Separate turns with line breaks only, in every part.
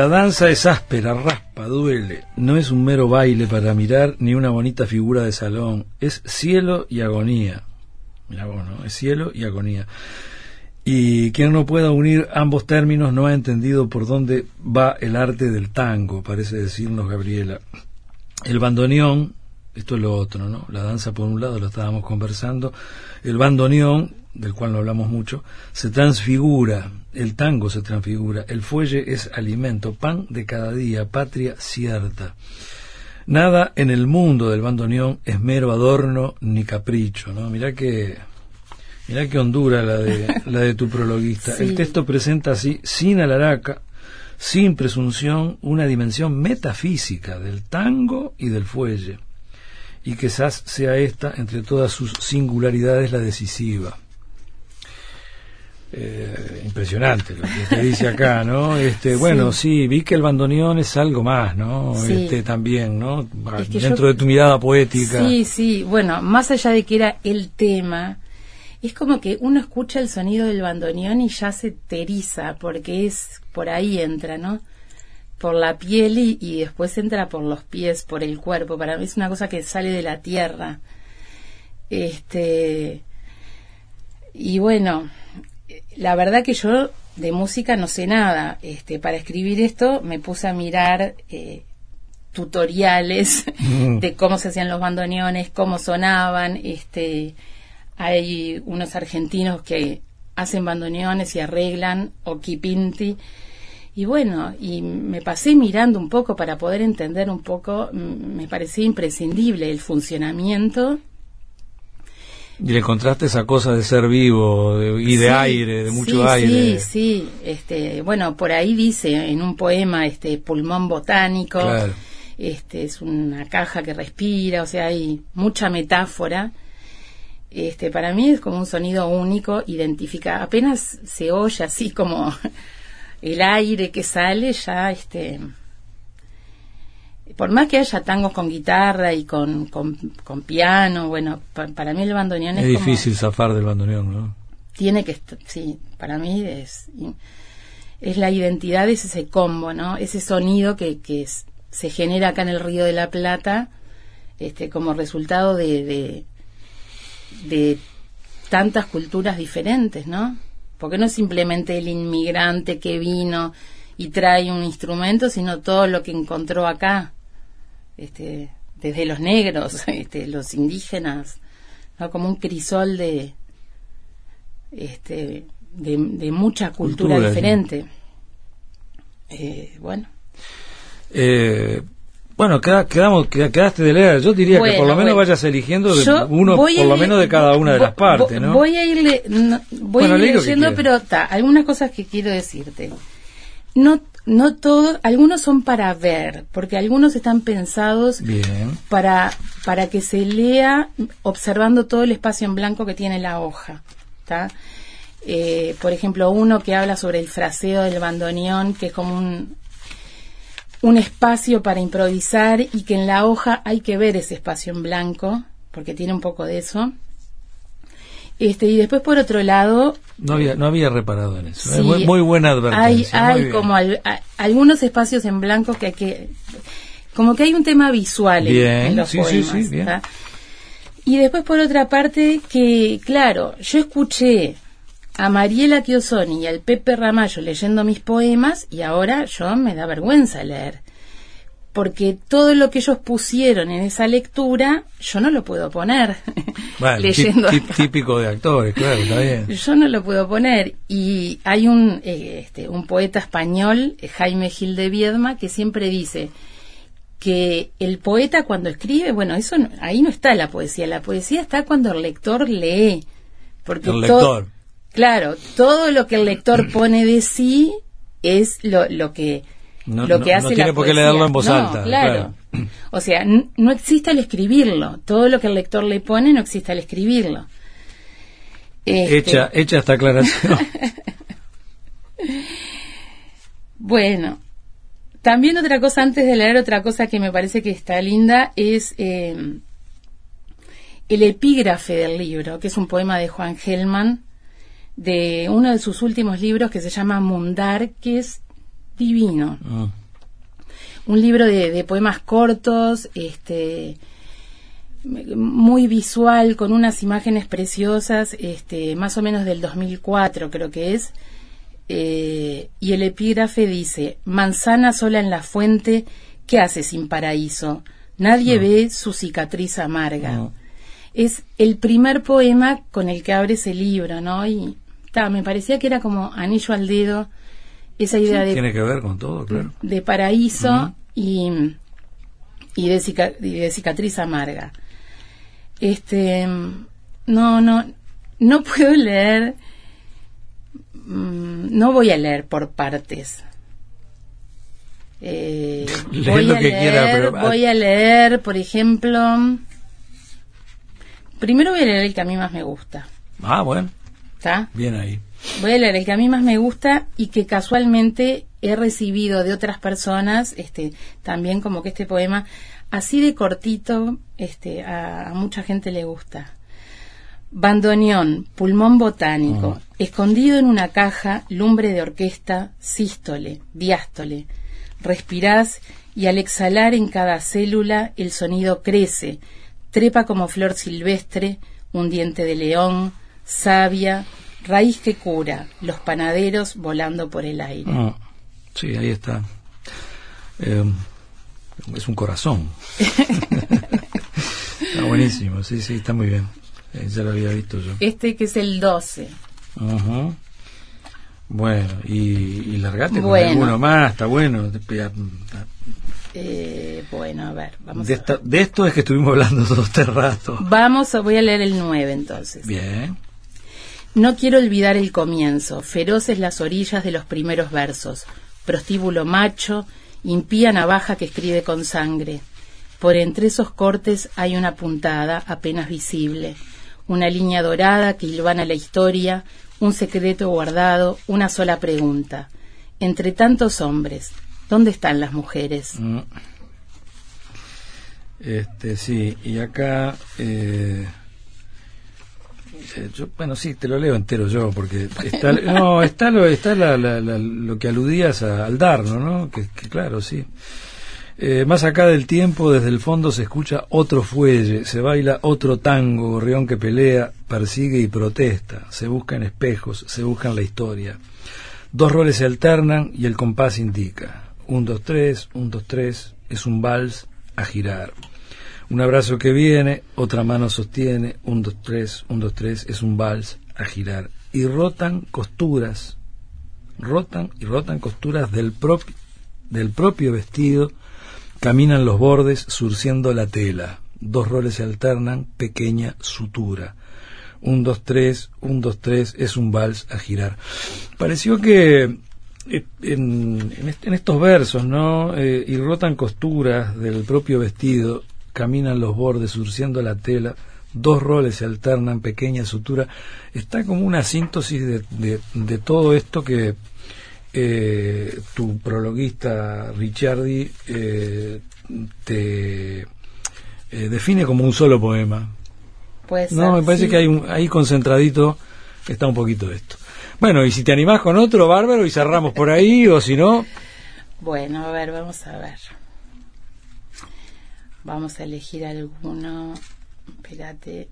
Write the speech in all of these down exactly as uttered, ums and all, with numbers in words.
La danza es áspera, raspa, duele. No es un mero baile para mirar ni una bonita figura de salón. Es cielo y agonía. Mirá vos, ¿no? Es cielo y agonía. Y quien no pueda unir ambos términos no ha entendido por dónde va el arte del tango, parece decirnos Gabriela. El bandoneón, esto es lo otro, ¿no? La danza por un lado, lo estábamos conversando. El bandoneón, del cual no hablamos mucho, se transfigura. El tango se transfigura. El fuelle es alimento, pan de cada día, patria cierta. Nada en el mundo del bandoneón es mero adorno ni capricho, ¿no? Mirá que... Mirá qué hondura la de, la de tu prologuista. Sí. El texto presenta así, sin alaraca, sin presunción, una dimensión metafísica del tango y del fuelle. Y quizás sea esta, entre todas sus singularidades, la decisiva. Eh, impresionante lo que te dice acá, ¿no? Este, bueno, sí. sí, vi que el bandoneón es algo más, ¿no? Sí. Este también, ¿no? Es que dentro yo... de tu mirada poética.
Sí, sí, bueno, más allá de que era el tema, es como que uno escucha el sonido del bandoneón y ya se te eriza, porque es por ahí entra, ¿no? Por la piel y, y después entra por los pies, por el cuerpo. Para mí es una cosa que sale de la tierra. Este y bueno, la verdad que yo de música no sé nada. Este, para escribir esto me puse a mirar eh, tutoriales mm. de cómo se hacían los bandoneones, cómo sonaban, este. Hay unos argentinos que hacen bandoneones y arreglan Occhi Pinti, y bueno, y me pasé mirando un poco para poder entender un poco. Me parecía imprescindible el funcionamiento.
Y le encontraste esa cosa de ser vivo de, y de sí, aire, de mucho
sí,
aire.
Sí, sí, este, bueno, por ahí dice en un poema, este, pulmón botánico, claro. Este, es una caja que respira, o sea, hay mucha metáfora. Este, para mí es como un sonido único, identifica, apenas se oye así como el aire que sale, ya, este, por más que haya tangos con guitarra y con, con, con piano, bueno, pa, para mí el bandoneón es,
es difícil como, zafar del bandoneón, ¿no?
Tiene que, sí, para mí es, es la identidad, es ese combo, ¿no? Ese sonido que, que es, se genera acá en el Río de la Plata, este, como resultado de, de de tantas culturas diferentes, ¿no? Porque no es simplemente el inmigrante que vino y trae un instrumento, sino todo lo que encontró acá, este, desde los negros, este, los indígenas, ¿no? Como un crisol de, este, de, de mucha cultura, cultura diferente. Sí. Eh, bueno.
Eh... Bueno, quedamos, quedaste de leer. Yo diría bueno, que por lo menos bueno, vayas eligiendo de uno, por lo menos de cada una de las partes, ¿no?
Voy a irle, no, voy bueno, a ir leyendo, pero ta, algunas cosas que quiero decirte. No, no todos, algunos son para ver, porque algunos están pensados Bien. para para que se lea observando todo el espacio en blanco que tiene la hoja, ¿tá? Eh, por ejemplo, uno que habla sobre el fraseo del bandoneón, que es como un un espacio para improvisar y que en la hoja hay que ver ese espacio en blanco, porque tiene un poco de eso. Este, y después, por otro lado...
No había, no había reparado en eso. Sí, es muy, muy buena advertencia.
Hay, hay como al, a, algunos espacios en blanco que hay que... Como que hay un tema visual en, en los
sí,
poemas.
Sí, sí, bien.
Y después, por otra parte, que, claro, yo escuché a Mariela Chiosoni y al Pepe Ramallo leyendo mis poemas y ahora yo me da vergüenza leer, porque todo lo que ellos pusieron en esa lectura yo no lo puedo poner.
Bueno,
leyendo
tí, típico de actores, claro, está bien.
Yo no lo puedo poner. Y hay un eh, este, un poeta español, Jaime Gil de Viedma, que siempre dice que el poeta cuando escribe, bueno, eso no, ahí no está la poesía, la poesía está cuando el lector lee, porque
el lector
todo, claro, todo lo que el lector pone de sí es lo, lo que
no,
lo que
no,
hace
no
la
tiene por qué
poesía.
leerlo en voz
no,
alta.
Claro.
claro.
O sea, n- no existe el escribirlo. Todo lo que el lector le pone no existe el escribirlo. Este...
Hecha, hecha esta aclaración.
Bueno, también otra cosa, antes de leer, otra cosa que me parece que está linda es eh, el epígrafe del libro, que es un poema de Juan Gelman, de uno de sus últimos libros que se llama Mundar, que es divino. Mm. Un libro de, de poemas cortos, este, muy visual, con unas imágenes preciosas, este, más o menos del dos mil cuatro creo que es, eh, y el epígrafe dice: manzana sola en la fuente, ¿qué hace sin paraíso? Nadie no. ve su cicatriz amarga. No. Es el primer poema con el que abre ese libro, ¿no? Y ta, me parecía que era como anillo al dedo, esa idea sí, de...
Tiene que ver con todo, claro.
De paraíso uh-huh. y, y, de cica, y de cicatriz amarga. Este, no, no, no puedo leer, mmm, no voy a leer por partes. Eh, voy
lo
a
que
leer,
quiera, pero...
voy a leer, por ejemplo, primero voy a leer el que a mí más me gusta.
Ah, bueno.
¿Está?
Bien ahí.
Voy a leer el que a mí más me gusta y que casualmente he recibido de otras personas, este, también como que este poema, así de cortito, este, a, a mucha gente le gusta. Bandoneón, pulmón botánico, uh-huh. escondido en una caja, lumbre de orquesta, sístole, diástole. Respirás y al exhalar en cada célula el sonido crece, trepa como flor silvestre, un diente de león, savia, raíz que cura, los panaderos volando por el aire.
Uh, sí, ahí está. Eh, es un corazón. Está buenísimo, sí, sí, está muy bien. Eh, ya lo había visto yo.
Este que es el doce.
Uh-huh. Bueno, y, y largate
bueno.
con alguno más, está bueno.
Eh, bueno, a ver, vamos
de,
a
esta,
ver.
de esto es que estuvimos hablando todo este rato.
Vamos, voy a leer el nueve entonces.
Bien.
No quiero olvidar el comienzo, feroces las orillas de los primeros versos, prostíbulo macho, impía navaja que escribe con sangre. Por entre esos cortes hay una puntada apenas visible, una línea dorada que hilvana la historia, un secreto guardado, una sola pregunta. Entre tantos hombres, ¿dónde están las mujeres?
Mm. Este, sí, y acá... Eh... Yo, bueno, sí, te lo leo entero yo, porque está, no, está lo, está la, la, la, lo que aludías a, al Darno, ¿no? Que, que claro, sí. Eh, más acá del tiempo, desde el fondo se escucha otro fuelle, se baila otro tango, gorrión que pelea, persigue y protesta, se busca en espejos, se busca en la historia. Dos roles se alternan y el compás indica. Un, dos, tres, un, dos, tres, es un vals a girar. Un abrazo que viene, otra mano sostiene, un, dos, tres, un, dos, tres, es un vals a girar. Y rotan costuras, rotan y rotan costuras del, prop, del propio vestido, caminan los bordes surciendo la tela. Dos roles se alternan, pequeña sutura. Un, dos, tres, un, dos, tres, es un vals a girar. Pareció que en, en, est- en estos versos, ¿no? Eh, y rotan costuras del propio vestido, caminan los bordes surciendo la tela, dos roles se alternan, pequeña sutura. Está como una síntesis de, de, de todo esto que eh, tu prologuista Ricciardi eh, te eh, define como un solo poema.
Puede ser,
no, me parece
sí.
que hay un, ahí concentradito está un poquito de esto. Bueno, y si te animás con otro, bárbaro, y cerramos por ahí, o si no...
Bueno, a ver, vamos a ver. Vamos a elegir alguno. Espérate.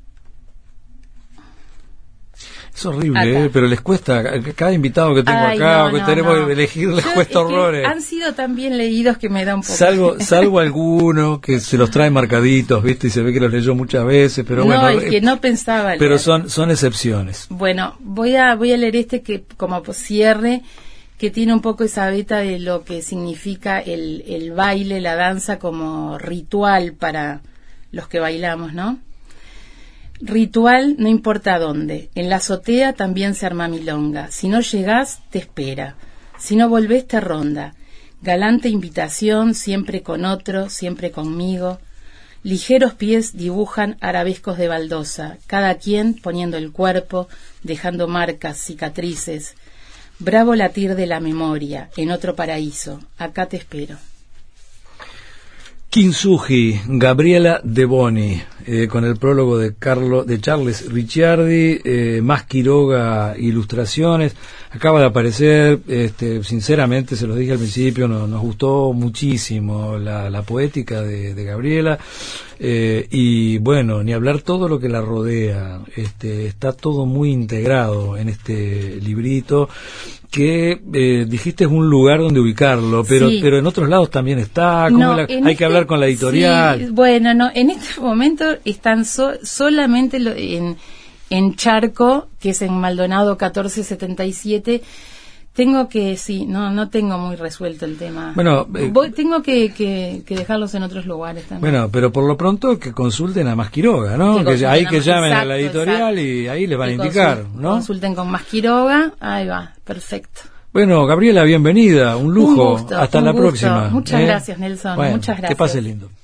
Es horrible, eh, pero les cuesta. Cada invitado que tengo
Ay,
acá
no,
o que
no,
tenemos
no.
que elegir les
Yo,
cuesta
es que
horrores.
Han sido tan bien leídos que me da un poco.
Salvo, salvo alguno que se los trae marcaditos, ¿viste? Y se ve que los leyó muchas veces, pero
no,
bueno.
el que no pensaba leer.
Pero son, son excepciones.
Bueno, voy a, voy a leer este que como cierre, que tiene un poco esa beta de lo que significa el, el baile, la danza como ritual para los que bailamos, ¿no? Ritual no importa dónde, en la azotea también se arma milonga, si no llegás te espera, si no volvés te ronda, galante invitación siempre con otro, siempre conmigo, ligeros pies dibujan arabescos de baldosa, cada quien poniendo el cuerpo, dejando marcas, cicatrices, bravo latir de la memoria, en otro paraíso, acá te espero.
Kintsugi, Gabriela De Boni, eh, con el prólogo de Carlo, de Charles Ricciardi, eh, Más Quiroga Ilustraciones. Acaba de aparecer, este, sinceramente, se los dije al principio, no, nos gustó muchísimo la, la poética de, de Gabriela, eh, y bueno, ni hablar todo lo que la rodea. Este, está todo muy integrado en este librito, que eh, dijiste es un lugar donde ubicarlo, pero sí. pero en otros lados también está. ¿Cómo
no,
la, hay
este,
que hablar con la editorial.
Sí, bueno, no, en este momento están so, solamente lo, en, en Charco, que es en Maldonado catorce setenta y siete. Tengo que, sí, no no tengo muy resuelto el tema.
Bueno, eh,
Voy, tengo que, que, que dejarlos en otros lugares también.
Bueno, pero por lo pronto que consulten a Más Quiroga, ¿no? Que, que ahí que llamen exacto, a la editorial exacto. y ahí les van que a indicar,
consul,
¿no?
Consulten con Más Quiroga, ahí va, perfecto.
Bueno, Gabriela, bienvenida, un lujo,
un gusto,
hasta
un
la
gusto.
próxima.
Muchas
¿eh?
gracias, Nelson,
bueno,
muchas gracias.
Que pase lindo.